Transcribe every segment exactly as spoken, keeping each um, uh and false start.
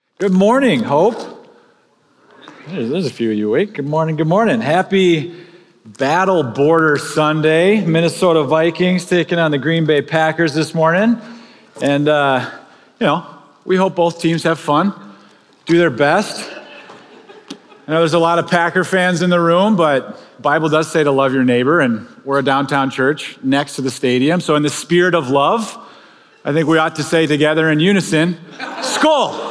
Good morning, Hope. There's, there's a few of you awake. Good morning, good morning. Happy Battle Border Sunday. Minnesota Vikings taking on the Green Bay Packers this morning. And, uh, you know, we hope both teams have fun, do their best. I know there's a lot of Packer fans in the room, but the Bible does say to love your neighbor, and we're a downtown church next to the stadium. So in the spirit of love, I think we ought to say together in unison, Skol!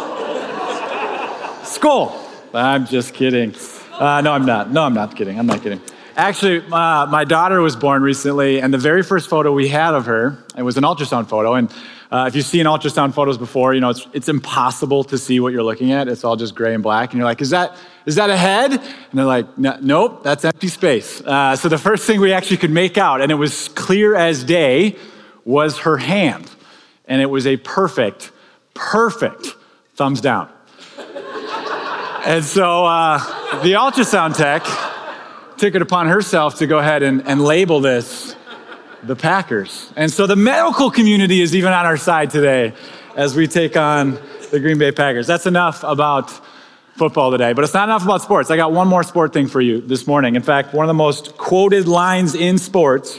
Skol! I'm just kidding. Uh, no, I'm not. No, I'm not kidding. I'm not kidding. Actually, uh, my daughter was born recently, and the very first photo we had of her, it was an ultrasound photo. And uh, if you've seen ultrasound photos before, you know, it's, it's impossible to see what you're looking at. It's all just gray and black. And you're like, is that is that a head? And they're like, no, nope, that's empty space. Uh, so the first thing we actually could make out, and it was clear as day, was her hand. And it was a perfect, perfect thumbs down. And so uh, the ultrasound tech took it upon herself to go ahead and, and label this the Packers. And so the medical community is even on our side today as we take on the Green Bay Packers. That's enough about football today, but it's not enough about sports. I got one more sport thing for you this morning. In fact, one of the most quoted lines in sports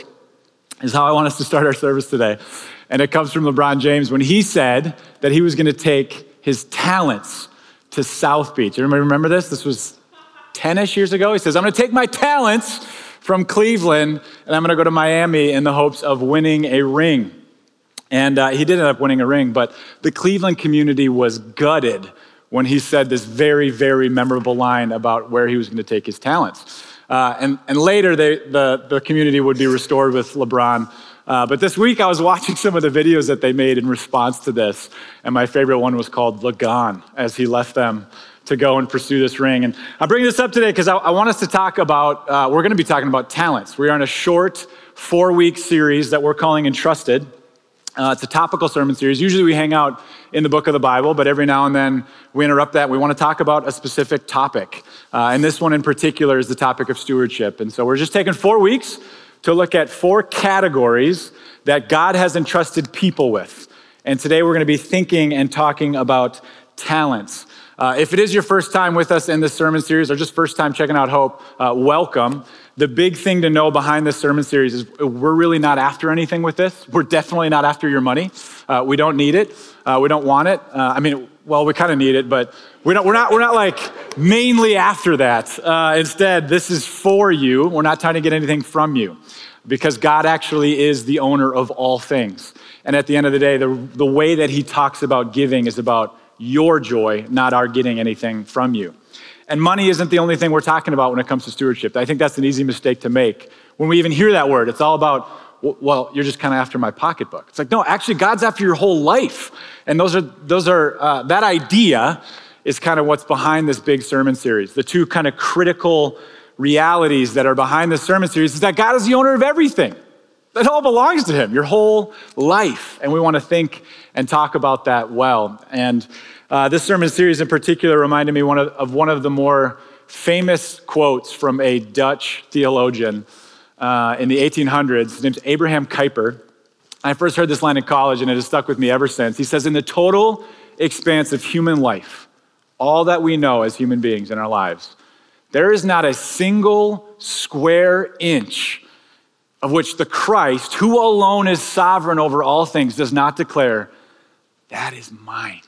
is how I want us to start our service today. And it comes from LeBron James when he said that he was going to take his talents to South Beach. Everybody remember this? This was ten-ish years ago. He says, I'm going to take my talents from Cleveland and I'm going to go to Miami in the hopes of winning a ring. And uh, he did end up winning a ring, but the Cleveland community was gutted when he said this very, very memorable line about where he was going to take his talents. Uh, and, and later, they, the, the community would be restored with LeBron. Uh, but this week, I was watching some of the videos that they made in response to this, and my favorite one was called LeGon, as he left them to go and pursue this ring. And I'm bringing this up today because I, I want us to talk about, uh, we're going to be talking about talents. We are in a short four-week series that we're calling Entrusted. Uh, it's a topical sermon series. Usually we hang out in the book of the Bible, but every now and then we interrupt that. We want to talk about a specific topic. Uh, and this one in particular is the topic of stewardship. And so we're just taking four weeks to look at four categories that God has entrusted people with. And today we're going to be thinking and talking about talents. Uh, if it is your first time with us in this sermon series or just first time checking out Hope, uh, welcome. The big thing to know behind this sermon series is we're really not after anything with this. We're definitely not after your money. Uh, we don't need it. Uh, we don't want it. Uh, I mean, well, we kind of need it, but we don't, we're not we're not like mainly after that. Uh, instead, this is for you. We're not trying to get anything from you because God actually is the owner of all things. And at the end of the day, the, the way that he talks about giving is about your joy, not our getting anything from you. And money isn't the only thing we're talking about when it comes to stewardship. I think that's an easy mistake to make. When we even hear that word, it's all about, well, you're just kind of after my pocketbook. It's like, no, actually, God's after your whole life. And those are, those are uh, that idea is kind of what's behind this big sermon series. The two kind of critical realities that are behind this sermon series is that God is the owner of everything. That all belongs to him, your whole life. And we want to think and talk about that well. And uh, this sermon series in particular reminded me one of, of one of the more famous quotes from a Dutch theologian uh, in the eighteen hundreds. His name's Abraham Kuyper. I first heard this line in college and it has stuck with me ever since. He says, in the total expanse of human life, all that we know as human beings in our lives, there is not a single square inch of which the Christ, who alone is sovereign over all things, does not declare, that is mine.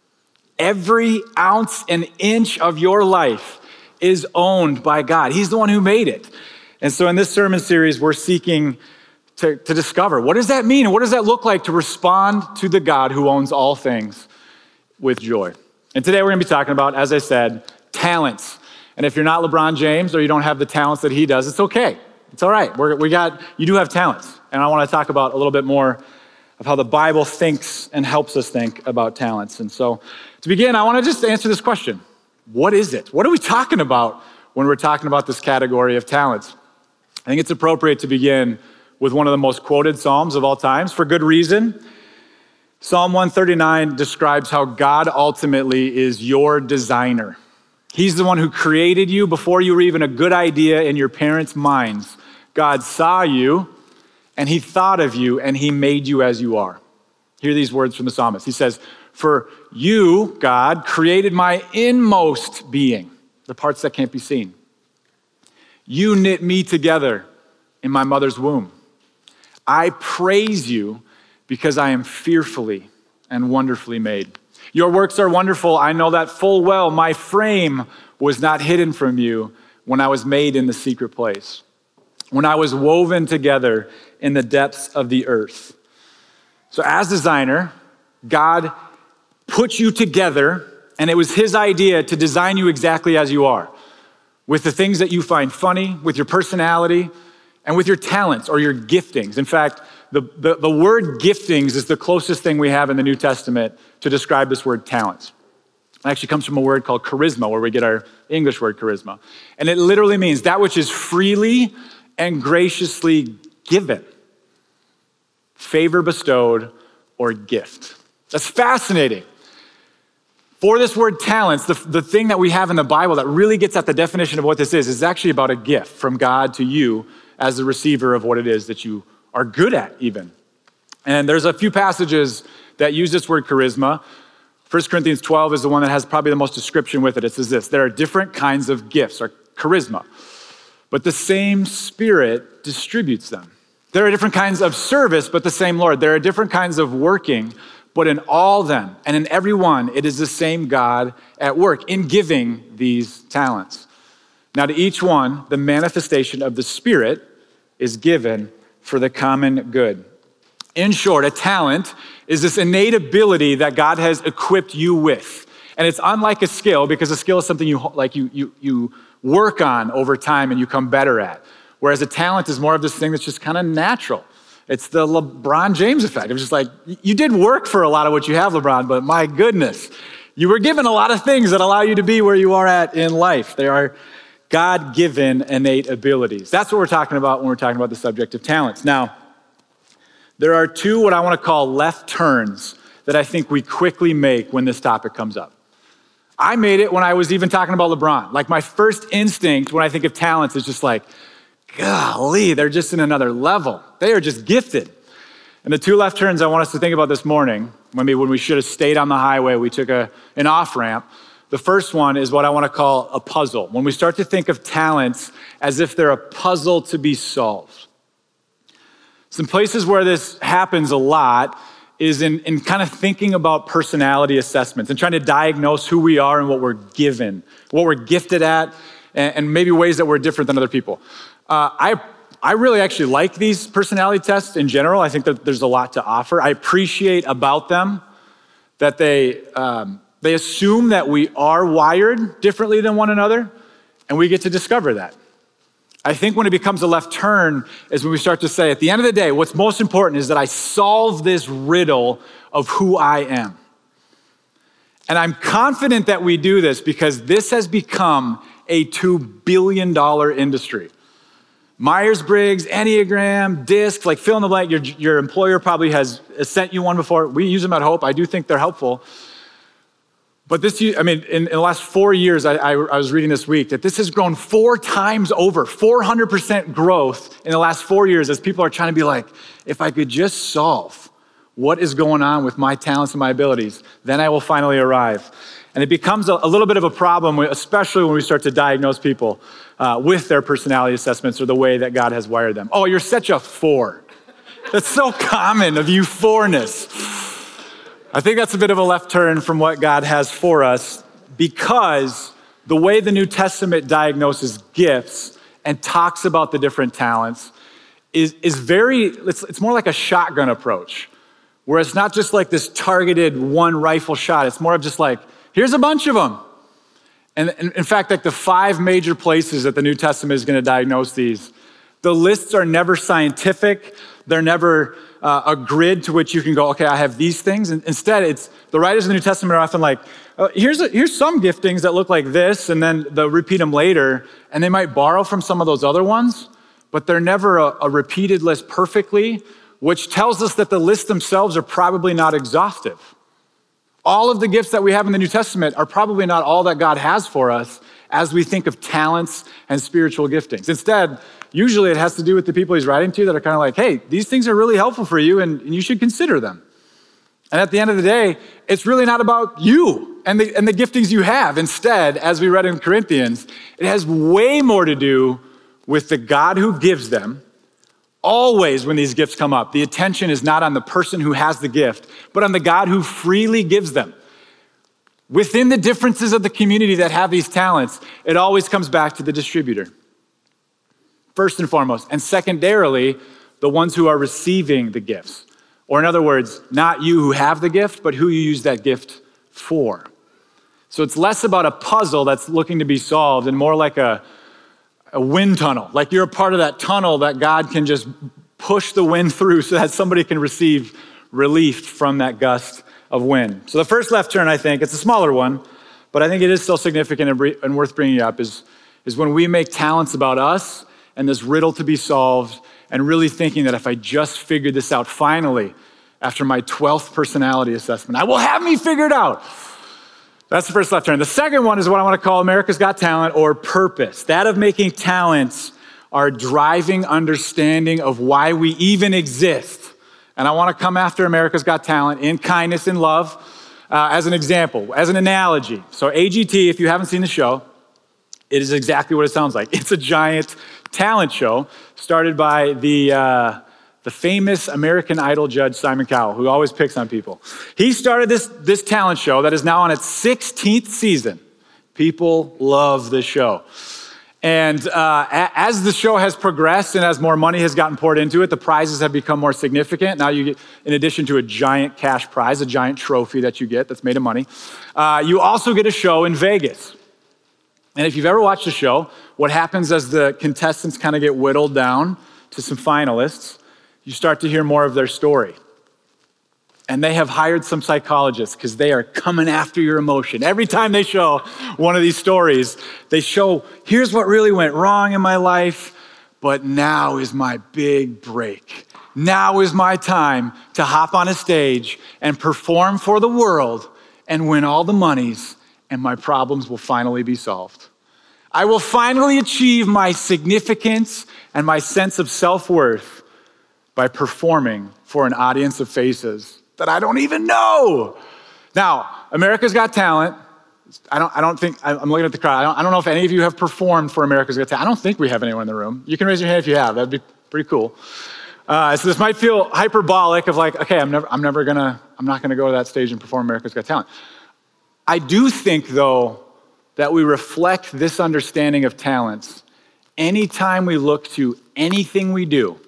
Every ounce and inch of your life is owned by God. He's the one who made it. And so in this sermon series, we're seeking to, to discover, what does that mean? And what does that look like to respond to the God who owns all things with joy? And today we're gonna be talking about, as I said, talents. And if you're not LeBron James or you don't have the talents that he does, it's okay. It's all right. We're, we got, you do have talents. And I want to talk about a little bit more of how the Bible thinks and helps us think about talents. And so to begin, I want to just answer this question. What is it? What are we talking about when we're talking about this category of talents? I think it's appropriate to begin with one of the most quoted Psalms of all times, for good reason. Psalm one thirty-nine describes how God ultimately is your designer. He's the one who created you before you were even a good idea in your parents' minds. God saw you, and he thought of you, and he made you as you are. Hear these words from the psalmist. He says, For you, God, created my inmost being, the parts that can't be seen. You knit me together in my mother's womb. I praise you because I am fearfully and wonderfully made. Your works are wonderful. I know that full well. My frame was not hidden from you when I was made in the secret place, when I was woven together in the depths of the earth. So as designer, God put you together, and it was his idea to design you exactly as you are, with the things that you find funny, with your personality, and with your talents or your giftings. In fact, the, the, the word giftings is the closest thing we have in the New Testament to describe this word talents. It actually comes from a word called charisma, where we get our English word charisma. And it literally means that which is freely and graciously given, favor bestowed, or gift. That's fascinating. For this word talents, the, the thing that we have in the Bible that really gets at the definition of what this is, is actually about a gift from God to you as the receiver of what it is that you are good at even. And there's a few passages that use this word charisma. First Corinthians twelve is the one that has probably the most description with it. It says this: there are different kinds of gifts, or charisma, but the same Spirit distributes them. There are different kinds of service, but the same Lord. There are different kinds of working, but in all them and in every one, it is the same God at work in giving these talents. Now to each one, the manifestation of the Spirit is given for the common good. In short, a talent is this innate ability that God has equipped you with. And it's unlike a skill, because a skill is something you like you you you work on over time and you come better at. Whereas a talent is more of this thing that's just kind of natural. It's the LeBron James effect. It's just like, you did work for a lot of what you have, LeBron, but my goodness, you were given a lot of things that allow you to be where you are at in life. They are God-given innate abilities. That's what we're talking about when we're talking about the subject of talents. Now, there are two what I want to call left turns that I think we quickly make when this topic comes up. I made it when I was even talking about LeBron. Like, my first instinct when I think of talents is just like, golly, they're just in another level. They are just gifted. And the two left turns I want us to think about this morning, maybe when we should have stayed on the highway, we took a, an off-ramp. The first one is what I want to call a puzzle. When we start to think of talents as if they're a puzzle to be solved. Some places where this happens a lot is in, in kind of thinking about personality assessments and trying to diagnose who we are and what we're given, what we're gifted at, and, and maybe ways that we're different than other people. Uh, I I really actually like these personality tests in general. I think that there's a lot to offer. I appreciate about them that they um, they assume that we are wired differently than one another, and we get to discover that. I think when it becomes a left turn is when we start to say, at the end of the day, what's most important is that I solve this riddle of who I am. And I'm confident that we do this because this has become a two billion dollars industry. Myers-Briggs, Enneagram, DISC, like fill in the blank, your, your employer probably has sent you one before. We use them at Hope. I do think they're helpful. But this, I mean, in, in the last four years, I, I, I was reading this week that this has grown four times over, four hundred percent growth in the last four years as people are trying to be like, if I could just solve what is going on with my talents and my abilities, then I will finally arrive. And it becomes a, a little bit of a problem, especially when we start to diagnose people uh, with their personality assessments or the way that God has wired them. Oh, you're such a four. That's so common of you fourness. I think that's a bit of a left turn from what God has for us, because the way the New Testament diagnoses gifts and talks about the different talents is, is very, it's, it's more like a shotgun approach, where it's not just like this targeted one rifle shot. It's more of just like, here's a bunch of them. And in fact, like the five major places that the New Testament is going to diagnose these, the lists are never scientific. They're never uh, a grid to which you can go, okay, I have these things. And instead, it's the writers of the New Testament are often like, oh, here's, a, here's some giftings that look like this, and then they'll repeat them later, and they might borrow from some of those other ones, but they're never a, a repeated list perfectly, which tells us that the lists themselves are probably not exhaustive. All of the gifts that we have in the New Testament are probably not all that God has for us as we think of talents and spiritual giftings. Instead, usually it has to do with the people he's writing to that are kind of like, hey, these things are really helpful for you and, and you should consider them. And at the end of the day, it's really not about you and the, and the giftings you have. Instead, as we read in Corinthians, it has way more to do with the God who gives them. Always when these gifts come up, the attention is not on the person who has the gift, but on the God who freely gives them. Within the differences of the community that have these talents, it always comes back to the distributor, first and foremost. And secondarily, the ones who are receiving the gifts. Or in other words, not you who have the gift, but who you use that gift for. So it's less about a puzzle that's looking to be solved and more like a, a wind tunnel. Like you're a part of that tunnel that God can just push the wind through so that somebody can receive relief from that gust of wind. So the first left turn, I think, it's a smaller one, but I think it is still significant and worth bringing up, is, is when we make talents about us and this riddle to be solved and really thinking that if I just figured this out finally, after my twelfth personality assessment, I will have me figured out. That's the first left turn. The second one is what I want to call America's Got Talent, or purpose. That of making talents our driving understanding of why we even exist. And I want to come after America's Got Talent in kindness and love uh, as an example, as an analogy. So A G T, if you haven't seen the show, it is exactly what it sounds like. It's a giant talent show started by the uh, the famous American Idol judge Simon Cowell, who always picks on people. He started this, this talent show that is now on its sixteenth season. People love this show. And uh, a- as the show has progressed and as more money has gotten poured into it, the prizes have become more significant. Now you get, in addition to a giant cash prize, a giant trophy that you get that's made of money, uh, you also get a show in Vegas. And if you've ever watched the show, what happens as the contestants kind of get whittled down to some finalists, you start to hear more of their story. And they have hired some psychologists because they are coming after your emotion. Every time they show one of these stories, they show, here's what really went wrong in my life, but now is my big break. Now is my time to hop on a stage and perform for the world and win all the monies, and my problems will finally be solved. I will finally achieve my significance and my sense of self-worth by performing for an audience of faces that I don't even know. Now, America's Got Talent. I don't, I don't think, I'm looking at the crowd. I don't, I don't know if any of you have performed for America's Got Talent. I don't think we have anyone in the room. You can raise your hand if you have. That'd be pretty cool. Uh, so this might feel hyperbolic of like, okay, I'm never, I'm never gonna, I'm not gonna go to that stage and perform America's Got Talent. I do think, though, that we reflect this understanding of talents anytime we look to anything we do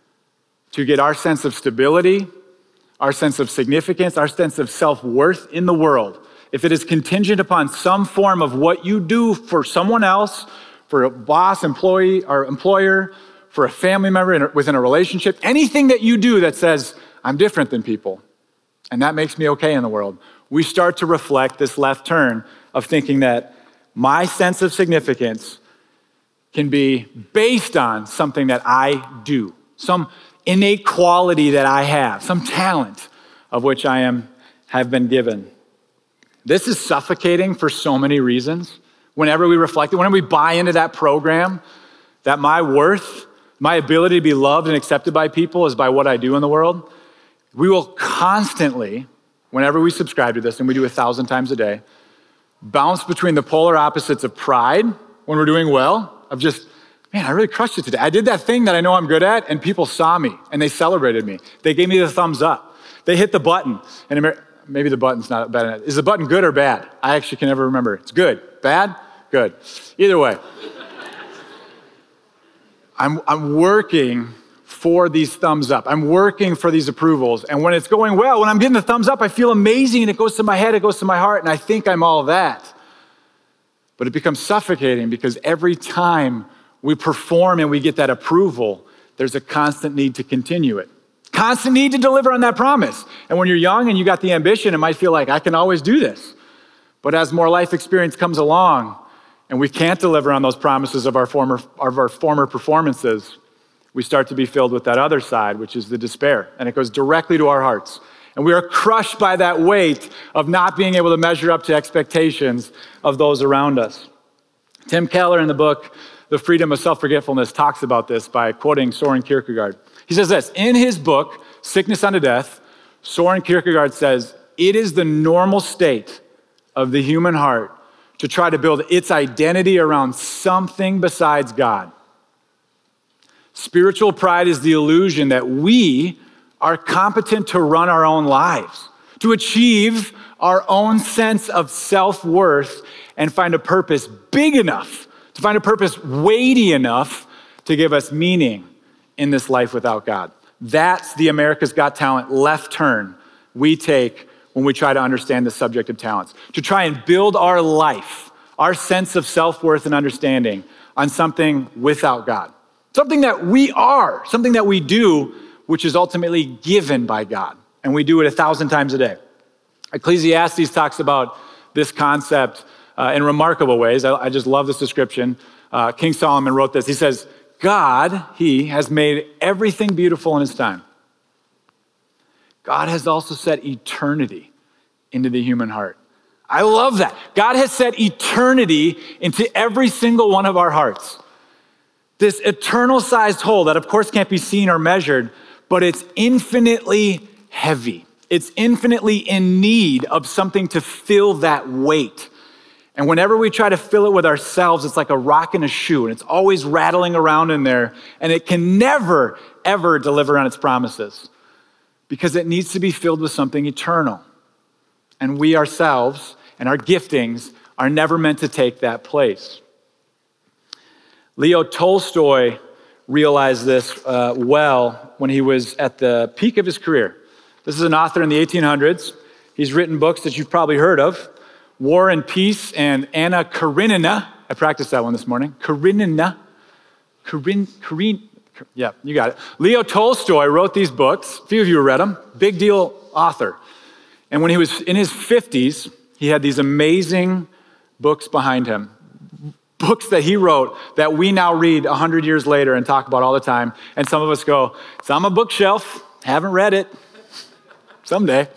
to get our sense of stability, our sense of significance, our sense of self-worth in the world. If it is contingent upon some form of what you do for someone else, for a boss, employee, or employer, for a family member in a, within a relationship, anything that you do that says, I'm different than people, and that makes me okay in the world, we start to reflect this left turn of thinking that my sense of significance can be based on something that I do, some innate quality that I have, some talent of which I am have been given. This is suffocating for so many reasons. Whenever we reflect it, whenever we buy into that program, that my worth, my ability to be loved and accepted by people is by what I do in the world, we will constantly, whenever we subscribe to this, and we do a thousand times a day, bounce between the polar opposites of pride when we're doing well, of just, man, I really crushed it today. I did that thing that I know I'm good at, and people saw me, and they celebrated me. They gave me the thumbs up. They hit the button. And Amer- maybe the button's not bad. Is the button good or bad? I actually can never remember. It's good. Bad? Good. Either way. I'm, I'm working for these thumbs up. I'm working for these approvals. And when it's going well, when I'm getting the thumbs up, I feel amazing, and it goes to my head, it goes to my heart, and I think I'm all that. But it becomes suffocating because every time we perform and we get that approval, there's a constant need to continue it. Constant need to deliver on that promise. And when you're young and you got the ambition, it might feel like I can always do this. But as more life experience comes along and we can't deliver on those promises of our former, of our former performances, we start to be filled with that other side, which is the despair. And it goes directly to our hearts. And we are crushed by that weight of not being able to measure up to expectations of those around us. Tim Keller in the book, The Freedom of Self-Forgetfulness, talks about this by quoting Soren Kierkegaard. He says this, in his book, Sickness Unto Death, Soren Kierkegaard says, it is the normal state of the human heart to try to build its identity around something besides God. Spiritual pride is the illusion that we are competent to run our own lives, to achieve our own sense of self-worth and find a purpose big enough, to find a purpose weighty enough to give us meaning in this life without God. That's the America's Got Talent left turn we take when we try to understand the subject of talents, to try and build our life, our sense of self-worth and understanding on something without God. Something that we are, something that we do, which is ultimately given by God. And we do it a thousand times a day. Ecclesiastes talks about this concept uh, in remarkable ways. I, I just love this description. Uh, King Solomon wrote this. He says, God, he has made everything beautiful in his time. God has also set eternity into the human heart. I love that. God has set eternity into every single one of our hearts. This eternal-sized hole that, of course, can't be seen or measured, but it's infinitely heavy. It's infinitely in need of something to fill that weight. And whenever we try to fill it with ourselves, it's like a rock in a shoe, and it's always rattling around in there, and it can never, ever deliver on its promises because it needs to be filled with something eternal. And we ourselves and our giftings are never meant to take that place. Leo Tolstoy realized this uh, well when he was at the peak of his career. This is an author in the eighteen hundreds. He's written books that you've probably heard of, War and Peace and Anna Karenina. I practiced that one this morning. Karenina. Karin, Karin, yeah, you got it. Leo Tolstoy wrote these books. A few of you have read them. Big deal author. And when he was in his fifties, he had these amazing books behind him. Books that he wrote that we now read one hundred years later and talk about all the time. And some of us go, it's on my bookshelf, haven't read it. Someday.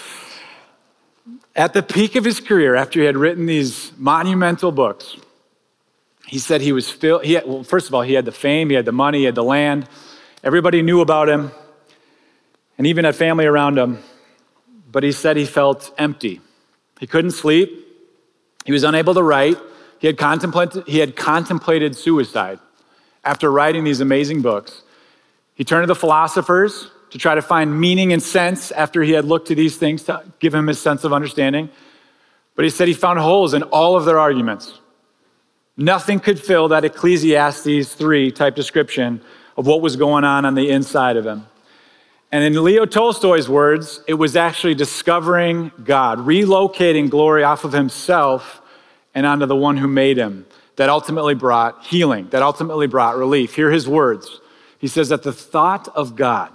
At the peak of his career, after he had written these monumental books, he said he was filled, he had, well, first of all, he had the fame, he had the money, he had the land. Everybody knew about him, and even had family around him. But he said he felt empty. He couldn't sleep. He was unable to write. He had contemplated, he had contemplated suicide after writing these amazing books. He turned to the philosophers to try to find meaning and sense after he had looked to these things to give him his sense of understanding. But he said he found holes in all of their arguments. Nothing could fill that Ecclesiastes three type description of what was going on on the inside of him. And in Leo Tolstoy's words, it was actually discovering God, relocating glory off of himself and onto the one who made him, that ultimately brought healing, that ultimately brought relief. Hear his words. He says that the thought of God,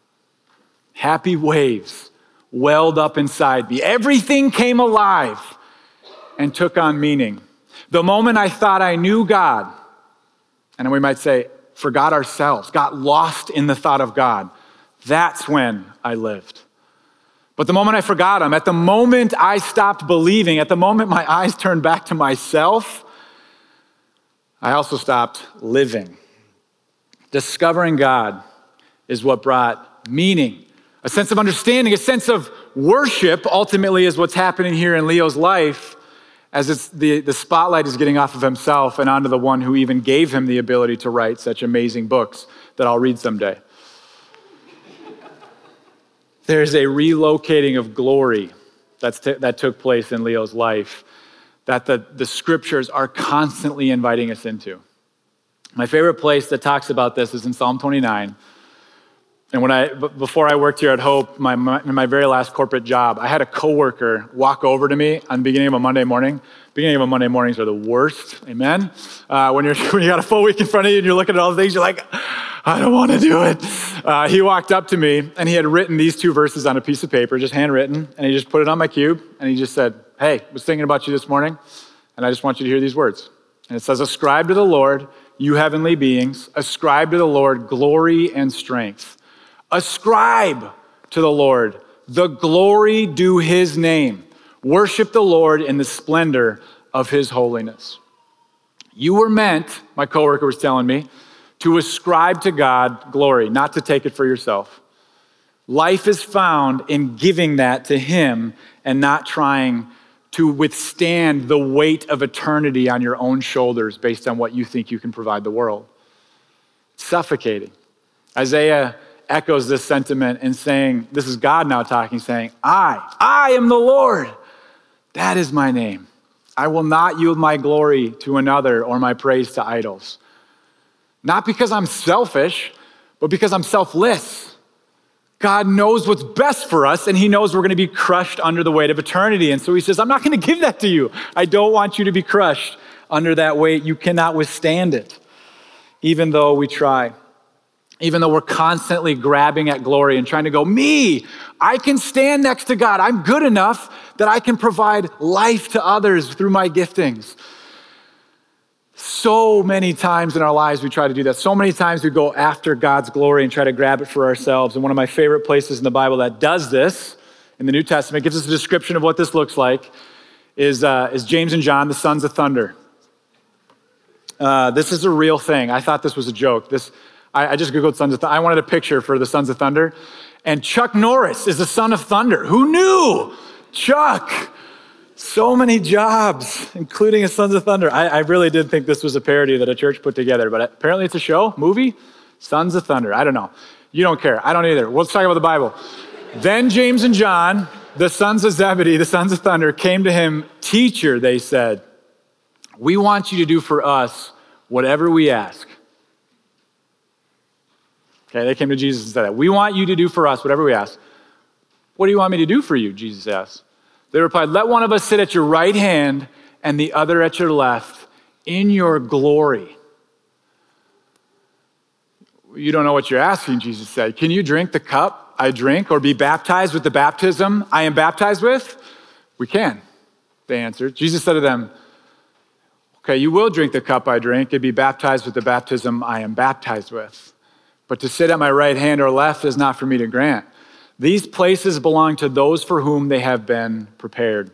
happy waves welled up inside me. Everything came alive and took on meaning. The moment I thought I knew God, and we might say, forgot ourselves, got lost in the thought of God, that's when I lived. But the moment I forgot him, at the moment I stopped believing, at the moment my eyes turned back to myself, I also stopped living. Discovering God is what brought meaning, a sense of understanding, a sense of worship, ultimately is what's happening here in Leo's life as it's the, the spotlight is getting off of himself and onto the one who even gave him the ability to write such amazing books that I'll read someday. There's a relocating of glory that's t- that took place in Leo's life that the, the scriptures are constantly inviting us into. My favorite place that talks about this is in Psalm twenty-nine. And when I, before I worked here at Hope, my, my, my very last corporate job, I had a coworker walk over to me on the beginning of a Monday morning. Beginning of a Monday mornings are the worst, amen? Uh, when, you're, when you got a full week in front of you and you're looking at all the things, you're like, I don't want to do it. Uh, he walked up to me and he had written these two verses on a piece of paper, just handwritten, and he just put it on my cube and he just said, hey, I was thinking about you this morning and I just want you to hear these words. And it says, ascribe to the Lord, you heavenly beings, ascribe to the Lord glory and strength. Ascribe to the Lord the glory due his name. Worship the Lord in the splendor of his holiness. You were meant, my coworker was telling me, to ascribe to God glory, not to take it for yourself. Life is found in giving that to him and not trying to withstand the weight of eternity on your own shoulders based on what you think you can provide the world. It's suffocating. Isaiah echoes this sentiment in saying, this is God now talking, saying, I, I am the Lord. That is my name. I will not yield my glory to another or my praise to idols. Not because I'm selfish, but because I'm selfless. God knows what's best for us, and he knows we're going to be crushed under the weight of eternity. And so he says, I'm not going to give that to you. I don't want you to be crushed under that weight. You cannot withstand it, even though we try. Even though we're constantly grabbing at glory and trying to go, me, I can stand next to God. I'm good enough that I can provide life to others through my giftings. So many times in our lives we try to do that. So many times we go after God's glory and try to grab it for ourselves. And one of my favorite places in the Bible that does this, in the New Testament, gives us a description of what this looks like, is, uh, is James and John, the sons of thunder. Uh, this is a real thing. I thought this was a joke. This I, I just Googled sons of thunder. I wanted a picture for the sons of thunder. And Chuck Norris is the son of thunder. Who knew? Chuck. So many jobs, including a Sons of Thunder. I, I really did think this was a parody that a church put together, but apparently it's a show, movie, Sons of Thunder. I don't know. You don't care. I don't either. Let's talk about the Bible. Then James and John, the sons of Zebedee, the sons of thunder, came to him. Teacher, they said, we want you to do for us whatever we ask. Okay, they came to Jesus and said that. We want you to do for us whatever we ask. What do you want me to do for you? Jesus asked. They replied, let one of us sit at your right hand and the other at your left in your glory. You don't know what you're asking, Jesus said. Can you drink the cup I drink or be baptized with the baptism I am baptized with? We can, they answered. Jesus said to them, okay, you will drink the cup I drink and be baptized with the baptism I am baptized with. But to sit at my right hand or left is not for me to grant. These places belong to those for whom they have been prepared.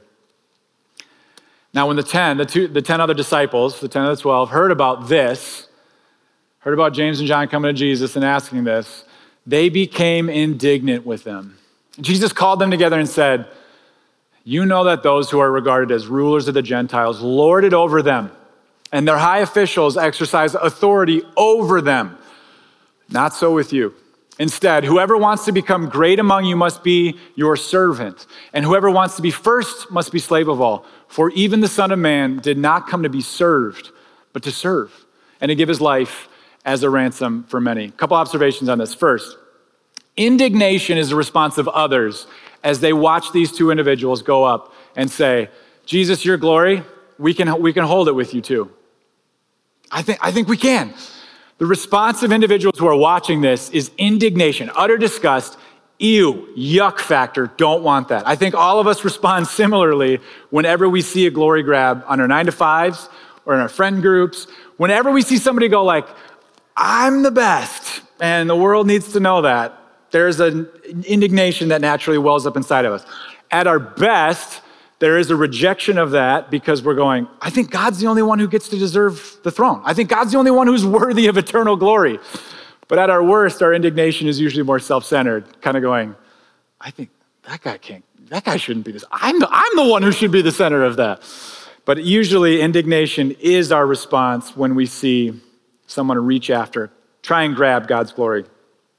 Now, when the ten, the, two, the ten other disciples, the ten of the twelve, heard about this, heard about James and John coming to Jesus and asking this, they became indignant with them. Jesus called them together and said, you know that those who are regarded as rulers of the Gentiles lord it over them, and their high officials exercise authority over them. Not so with you. Instead, whoever wants to become great among you must be your servant, and whoever wants to be first must be slave of all. For even the Son of Man did not come to be served, but to serve, and to give his life as a ransom for many. A couple observations on this. First, indignation is the response of others as they watch these two individuals go up and say, Jesus, your glory, we can, we can hold it with you too. I think, I think we can. The response of individuals who are watching this is indignation, utter disgust, ew, yuck factor, don't want that. I think all of us respond similarly whenever we see a glory grab on our nine to fives or in our friend groups. Whenever we see somebody go like, I'm the best, and the world needs to know that, there's an indignation that naturally wells up inside of us. At our best, there is a rejection of that because we're going, I think God's the only one who gets to deserve the throne. I think God's the only one who's worthy of eternal glory. But at our worst, our indignation is usually more self-centered, kind of going, I think that guy can't, that guy shouldn't be this. I'm the, I'm the one who should be the center of that. But usually indignation is our response when we see someone reach after, try and grab God's glory.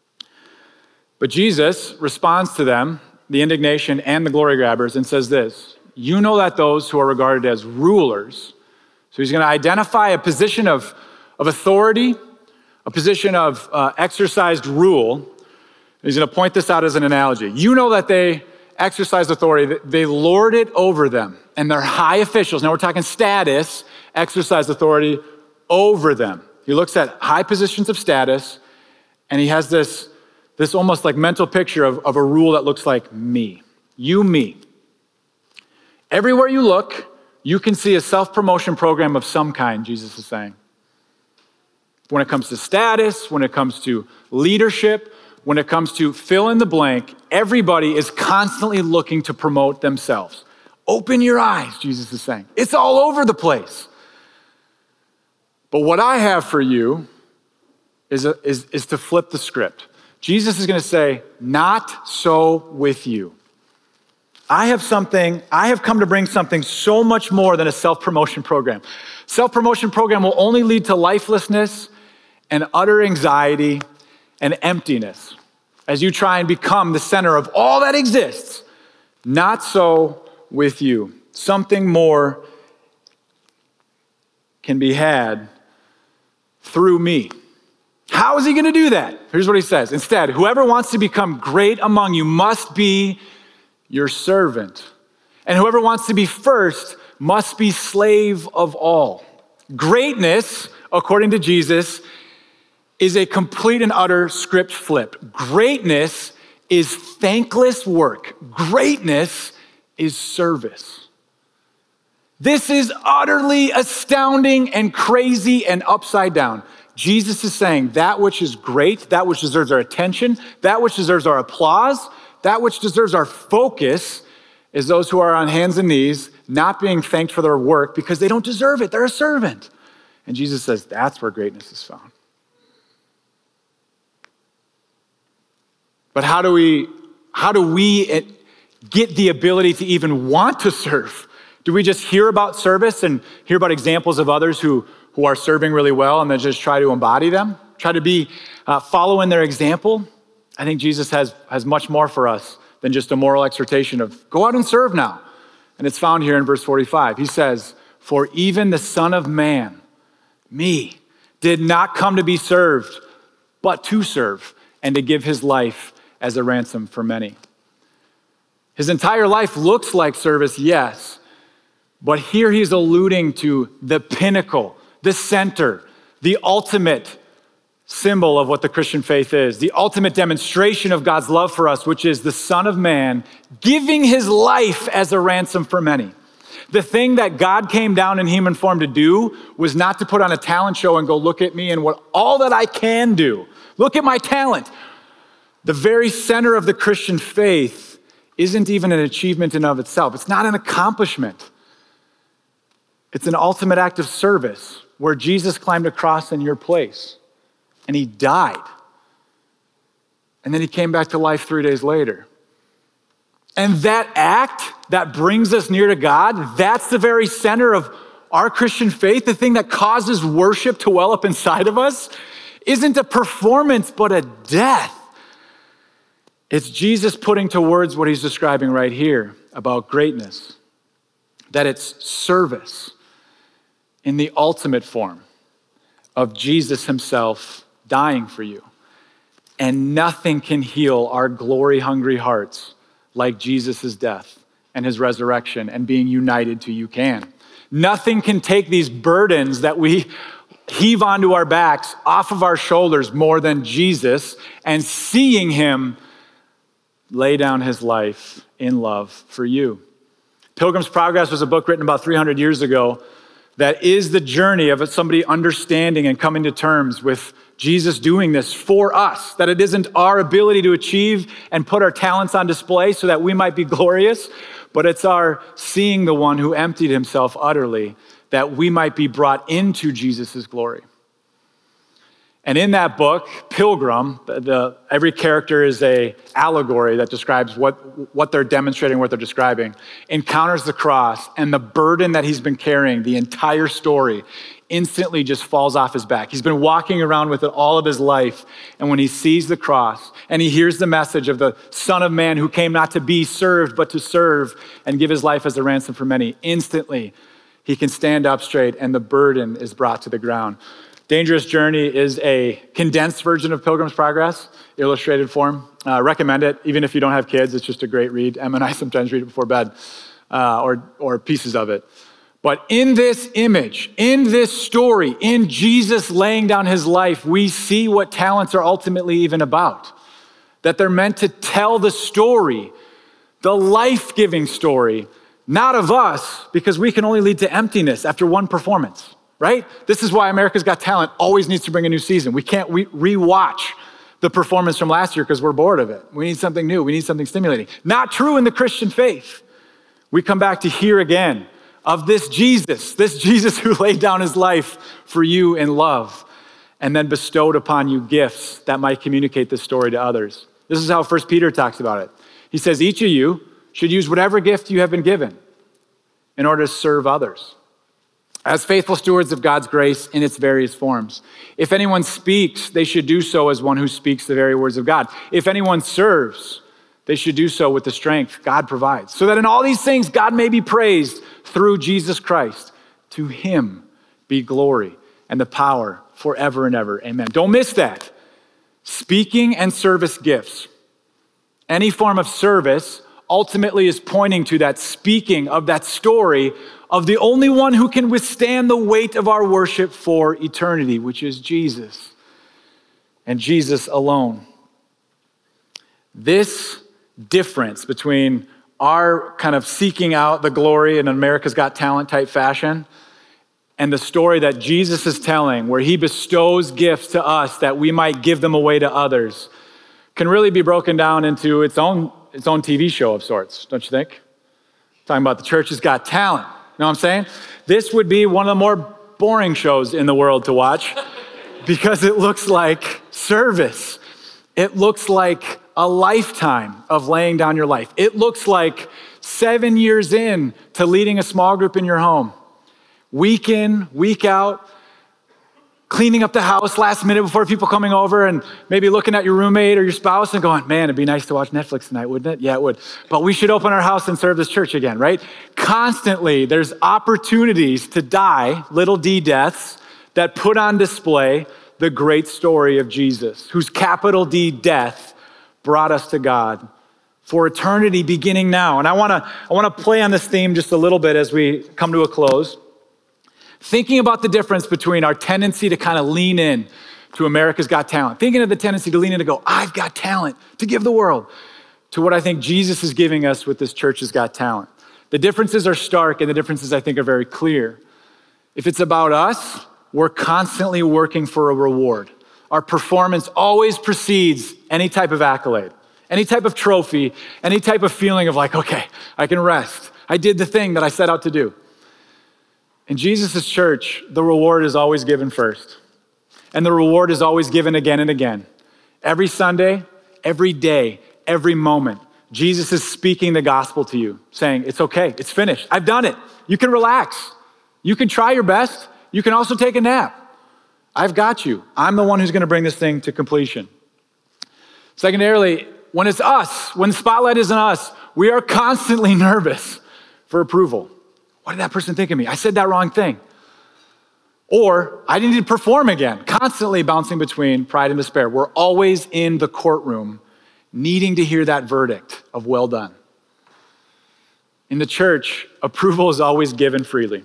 But Jesus responds to them, the indignation and the glory grabbers, and says this, you know that those who are regarded as rulers, so he's going to identify a position of, of authority, a position of uh, exercised rule. He's going to point this out as an analogy. You know that they exercise authority, they lord it over them, and their high officials, now we're talking status, exercise authority over them. He looks at high positions of status, and he has this, this almost like mental picture of, of a rule that looks like me, you, me. Everywhere you look, you can see a self-promotion program of some kind, Jesus is saying. When it comes to status, when it comes to leadership, when it comes to fill in the blank, everybody is constantly looking to promote themselves. Open your eyes, Jesus is saying. It's all over the place. But what I have for you is, a, is, is to flip the script. Jesus is going to say, not so with you. I have something, I have come to bring something so much more than a self-promotion program. Self-promotion program will only lead to lifelessness and utter anxiety and emptiness as you try and become the center of all that exists. Not so with you. Something more can be had through me. How is he going to do that? Here's what he says. Instead, whoever wants to become great among you must be your servant. And whoever wants to be first must be slave of all. Greatness, according to Jesus, is a complete and utter script flip. Greatness is thankless work. Greatness is service. This is utterly astounding and crazy and upside down. Jesus is saying that which is great, that which deserves our attention, that which deserves our applause, that which deserves our focus is those who are on hands and knees, not being thanked for their work because they don't deserve it. They're a servant. And Jesus says that's where greatness is found. But how do we, how do we get the ability to even want to serve? Do we just hear about service and hear about examples of others who, who are serving really well and then just try to embody them? Try to be uh, following their example? I think Jesus has, has much more for us than just a moral exhortation of go out and serve now. And it's found here in verse forty-five. He says, for even the Son of Man, me, did not come to be served, but to serve and to give his life as a ransom for many. His entire life looks like service, yes, but here he's alluding to the pinnacle, the center, the ultimate symbol of what the Christian faith is, the ultimate demonstration of God's love for us, which is the Son of Man giving his life as a ransom for many. The thing that God came down in human form to do was not to put on a talent show and go, look at me and what all that I can do. Look at my talent. The very center of the Christian faith isn't even an achievement in of itself. It's not an accomplishment. It's an ultimate act of service where Jesus climbed a cross in your place. And he died. And then he came back to life three days later. And that act that brings us near to God, that's the very center of our Christian faith. The thing that causes worship to well up inside of us isn't a performance, but a death. It's Jesus putting to words what he's describing right here about greatness, that it's service in the ultimate form of Jesus himself dying for you. And nothing can heal our glory-hungry hearts like Jesus' death and his resurrection and being united to you can. Nothing can take these burdens that we heave onto our backs off of our shoulders more than Jesus and seeing him lay down his life in love for you. Pilgrim's Progress was a book written about three hundred years ago that is the journey of somebody understanding and coming to terms with Jesus doing this for us, that it isn't our ability to achieve and put our talents on display so that we might be glorious, but it's our seeing the one who emptied himself utterly that we might be brought into Jesus' glory. And in that book, Pilgrim, the, the, every character is a allegory that describes what, what they're demonstrating, what they're describing, encounters the cross, and the burden that he's been carrying the entire story instantly just falls off his back. He's been walking around with it all of his life, and when he sees the cross, and he hears the message of the Son of Man who came not to be served, but to serve and give his life as a ransom for many, instantly he can stand up straight, and the burden is brought to the ground. Dangerous Journey is a condensed version of Pilgrim's Progress, illustrated form. Uh, recommend it, even if you don't have kids. It's just a great read. Em and I sometimes read it before bed, uh, or, or pieces of it. But in this image, in this story, in Jesus laying down his life, we see what talents are ultimately even about. That they're meant to tell the story, the life-giving story, not of us, because we can only lead to emptiness after one performance. Right? This is why America's Got Talent always needs to bring a new season. We can't re- re-watch the performance from last year because we're bored of it. We need something new. We need something stimulating. Not true in the Christian faith. We come back to hear again of this Jesus, this Jesus who laid down his life for you in love. and then bestowed upon you gifts that might communicate this story to others. This is how First Peter talks about it. He says, each of you should use whatever gift you have been given in order to serve others as faithful stewards of God's grace in its various forms. If anyone speaks, they should do so as one who speaks the very words of God. If anyone serves, they should do so with the strength God provides, so that in all these things God may be praised through Jesus Christ. To him be glory and the power forever and ever. Amen. Don't miss that. Speaking and service gifts. Any form of service ultimately is pointing to that speaking of that story of the only one who can withstand the weight of our worship for eternity, which is Jesus, and Jesus alone. This difference between our kind of seeking out the glory in America's Got Talent type fashion and the story that Jesus is telling, where he bestows gifts to us that we might give them away to others, can really be broken down into its own its own T V show of sorts, don't you think? Talking about the church has got talent. You know what I'm saying? This would be one of the more boring shows in the world to watch because it looks like service. It looks like a lifetime of laying down your life. It looks like seven years in to leading a small group in your home. Week in, week out, cleaning up the house last minute before people coming over and maybe looking at your roommate or your spouse and going, man, it'd be nice to watch Netflix tonight, wouldn't it? Yeah, it would. But we should open our house and serve this church again, right? Constantly, there's opportunities to die, little d deaths, that put on display the great story of Jesus, whose capital D death brought us to God for eternity beginning now. And I wanna, I wanna play on this theme just a little bit as we come to a close. Thinking about the difference between our tendency to kind of lean in to America's Got Talent, thinking of the tendency to lean in to go, I've got talent to give the world, to what I think Jesus is giving us with this church has got talent. The differences are stark and the differences I think are very clear. If it's about us, we're constantly working for a reward. Our performance always precedes any type of accolade, any type of trophy, any type of feeling of like, okay, I can rest. I did the thing that I set out to do. In Jesus' church, the reward is always given first. And the reward is always given again and again. Every Sunday, every day, every moment, Jesus is speaking the gospel to you, saying, it's okay, it's finished, I've done it. You can relax. You can try your best. You can also take a nap. I've got you. I'm the one who's gonna bring this thing to completion. Secondarily, when it's us, when the spotlight is on us, we are constantly nervous for approval. What did that person think of me? I said that wrong thing. Or I didn't need to perform again, constantly bouncing between pride and despair. We're always in the courtroom needing to hear that verdict of well done. In the church, approval is always given freely.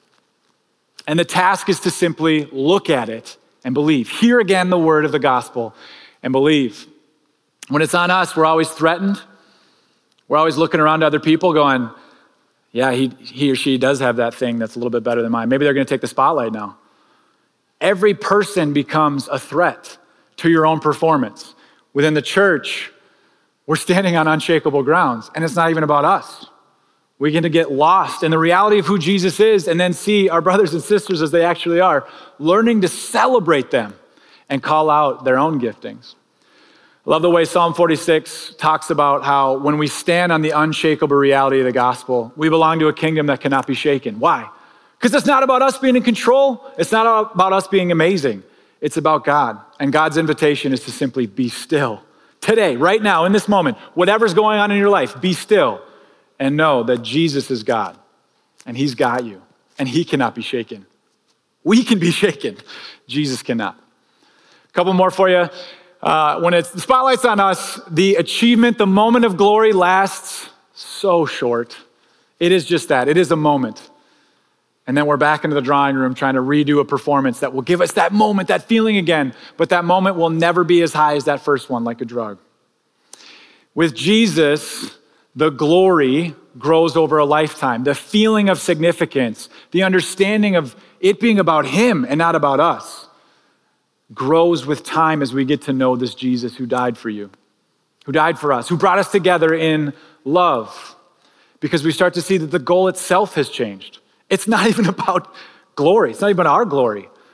And the task is to simply look at it and believe. Hear again the word of the gospel and believe. When it's on us, we're always threatened. We're always looking around to other people going, yeah, he, he or she does have that thing that's a little bit better than mine. Maybe they're gonna take the spotlight now. Every person becomes a threat to your own performance. Within the church, we're standing on unshakable grounds, and it's not even about us. We get to get lost in the reality of who Jesus is and then see our brothers and sisters as they actually are, learning to celebrate them and call out their own giftings. I love the way Psalm forty-six talks about how when we stand on the unshakable reality of the gospel, we belong to a kingdom that cannot be shaken. Why? Because it's not about us being in control. It's not about us being amazing. It's about God. And God's invitation is to simply be still. Today, right now, in this moment, whatever's going on in your life, be still and know that Jesus is God and he's got you and he cannot be shaken. We can be shaken. Jesus cannot. A couple more for you. Uh, when it's the spotlight's on us, the achievement, the moment of glory lasts so short. It is just that. It is a moment. And then we're back into the drawing room trying to redo a performance that will give us that moment, that feeling again. But that moment will never be as high as that first one, like a drug. With Jesus, the glory grows over a lifetime. The feeling of significance, the understanding of it being about him and not about us, grows with time as we get to know this Jesus who died for you, who died for us, who brought us together in love, because we start to see that the goal itself has changed. It's not even about glory. It's not even our glory.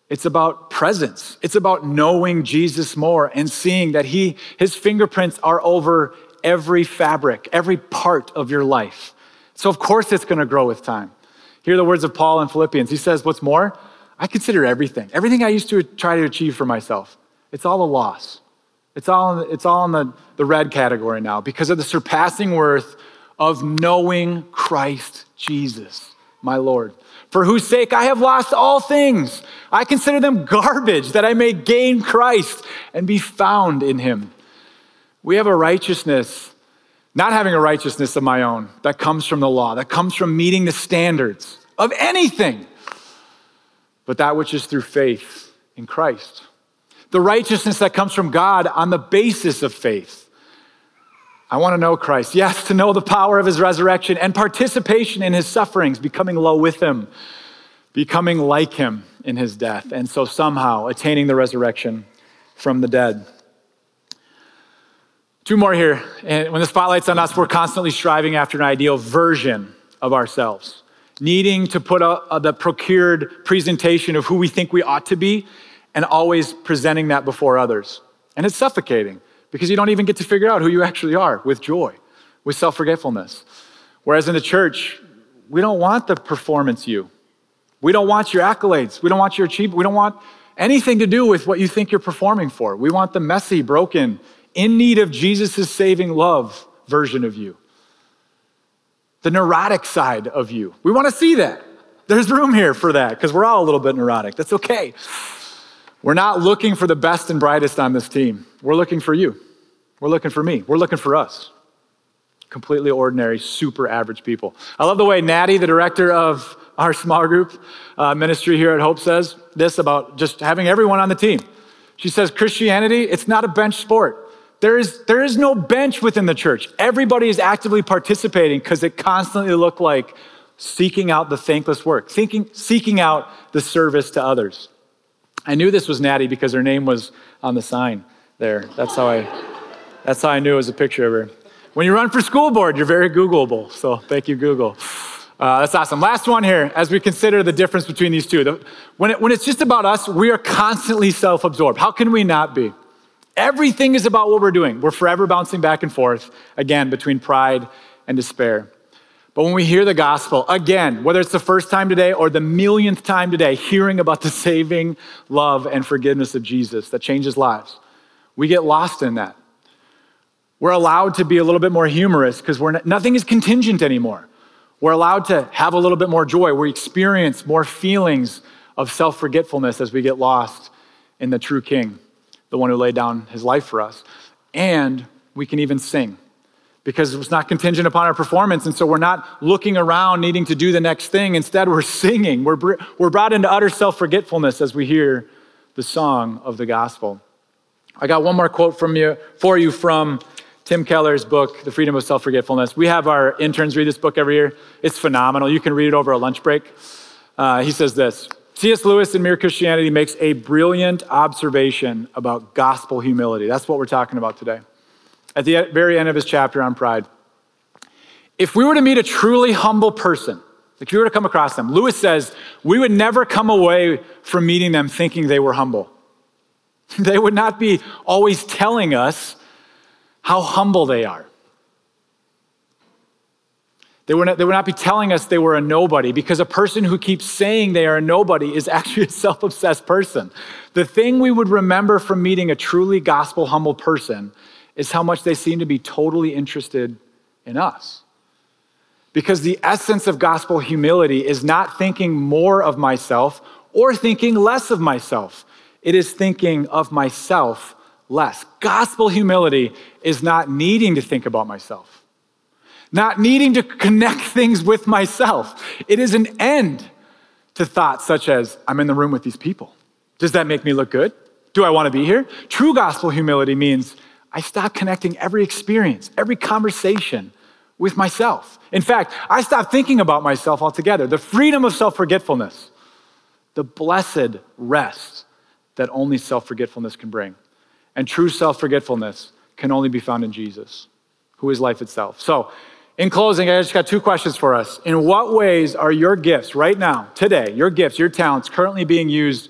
It's about presence. It's about knowing Jesus more and seeing that he, his fingerprints are over every fabric, every part of your life. So of course it's going to grow with time. Hear the words of Paul in Philippians. He says, what's more, I consider everything, everything I used to try to achieve for myself, it's all a loss. It's all in the, it's all in the, the red category now because of the surpassing worth of knowing Christ Jesus, my Lord, for whose sake I have lost all things. I consider them garbage that I may gain Christ and be found in him. We have a righteousness, not having a righteousness of my own that comes from the law, that comes from meeting the standards of anything, but that which is through faith in Christ. The righteousness that comes from God on the basis of faith. I want to know Christ. Yes, to know the power of his resurrection and participation in his sufferings, becoming low with him, becoming like him in his death, and so somehow attaining the resurrection from the dead. Two more here. And when the spotlight's on us, we're constantly striving after an ideal version of ourselves, needing to put a, a, the procured presentation of who we think we ought to be and always presenting that before others. And it's suffocating because you don't even get to figure out who you actually are with joy, with self-forgetfulness. Whereas in the church, we don't want the performance you. We don't want your accolades. We don't want your achievement. We don't want anything to do with what you think you're performing for. We want the messy, broken, in need of Jesus' saving love version of you. The neurotic side of you. We want to see that. There's room here for that because we're all a little bit neurotic. That's okay. We're not looking for the best and brightest on this team. We're looking for you. We're looking for me. We're looking for us. Completely ordinary, super average people. I love the way Natty, the director of our small group uh, ministry here at Hope, says this about just having everyone on the team. She says, Christianity, it's not a bench sport. There is, there is no bench within the church. Everybody is actively participating because it constantly looked like seeking out the thankless work, thinking, seeking out the service to others. I knew this was Natty because her name was on the sign there. That's how I, that's how I knew it was a picture of her. When you run for school board, you're very Googleable. So thank you, Google. Uh, that's awesome. Last one here, as we consider the difference between these two. The, when, it, when it's just about us, we are constantly self-absorbed. How can we not be? Everything is about what we're doing. We're forever bouncing back and forth, again, between pride and despair. But when we hear the gospel, again, whether it's the first time today or the millionth time today, hearing about the saving love and forgiveness of Jesus that changes lives, we get lost in that. We're allowed to be a little bit more humorous because we're not, nothing is contingent anymore. We're allowed to have a little bit more joy. We experience more feelings of self-forgetfulness as we get lost in the true King, the one who laid down his life for us. And we can even sing because it's not contingent upon our performance. And so we're not looking around needing to do the next thing. Instead, we're singing. We're, we're brought into utter self-forgetfulness as we hear the song of the gospel. I got one more quote from you for you from Tim Keller's book, The Freedom of Self-Forgetfulness. We have our interns read this book every year. It's phenomenal. You can read it over a lunch break. Uh, he says this, C S Lewis in Mere Christianity makes a brilliant observation about gospel humility. That's what we're talking about today. At the very end of his chapter on pride. If we were to meet a truly humble person, if you were to come across them, Lewis says, we would never come away from meeting them thinking they were humble. They would not be always telling us how humble they are. They would, not, they would not be telling us they were a nobody because a person who keeps saying they are a nobody is actually a self-obsessed person. The thing we would remember from meeting a truly gospel humble person is how much they seem to be totally interested in us. Because the essence of gospel humility is not thinking more of myself or thinking less of myself. It is thinking of myself less. Gospel humility is not needing to think about myself, not needing to connect things with myself. It is an end to thoughts such as, I'm in the room with these people. Does that make me look good? Do I want to be here? True gospel humility means I stop connecting every experience, every conversation with myself. In fact, I stop thinking about myself altogether. The freedom of self-forgetfulness, the blessed rest that only self-forgetfulness can bring. And true self-forgetfulness can only be found in Jesus, who is life itself. So, in closing, I just got two questions for us. In what ways are your gifts right now, today, your gifts, your talents currently being used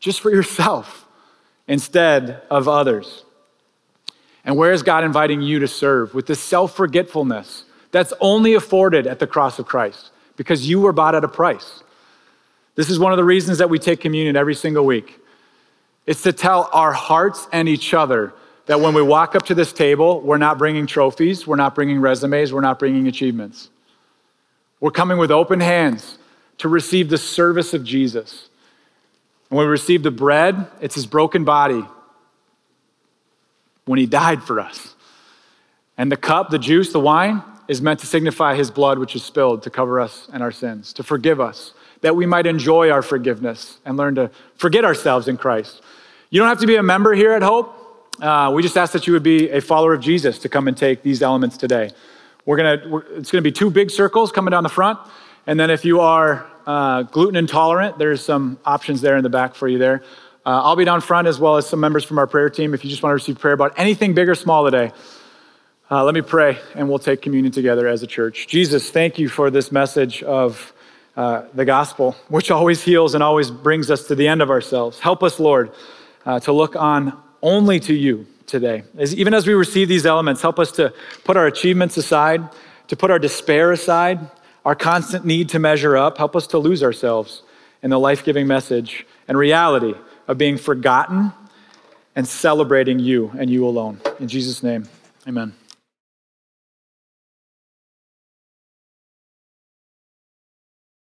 just for yourself instead of others? And where is God inviting you to serve with this self-forgetfulness that's only afforded at the cross of Christ because you were bought at a price? This is one of the reasons that we take communion every single week. It's to tell our hearts and each other that when we walk up to this table, we're not bringing trophies, we're not bringing resumes, we're not bringing achievements. We're coming with open hands to receive the service of Jesus. And when we receive the bread, it's his broken body when he died for us. And the cup, the juice, the wine, is meant to signify his blood, which is spilled to cover us and our sins, to forgive us, that we might enjoy our forgiveness and learn to forget ourselves in Christ. You don't have to be a member here at Hope. Uh, we just ask that you would be a follower of Jesus to come and take these elements today. We're gonna, we're, it's gonna be two big circles coming down the front. And then if you are uh, gluten intolerant, there's some options there in the back for you there. Uh, I'll be down front as well as some members from our prayer team. If you just want to receive prayer about anything big or small today, uh, let me pray and we'll take communion together as a church. Jesus, thank you for this message of uh, the gospel, which always heals and always brings us to the end of ourselves. Help us, Lord, uh, to look on only to you today. As, even as we receive these elements, help us to put our achievements aside, to put our despair aside, our constant need to measure up. Help us to lose ourselves in the life-giving message and reality of being forgotten and celebrating you and you alone. In Jesus' name, amen.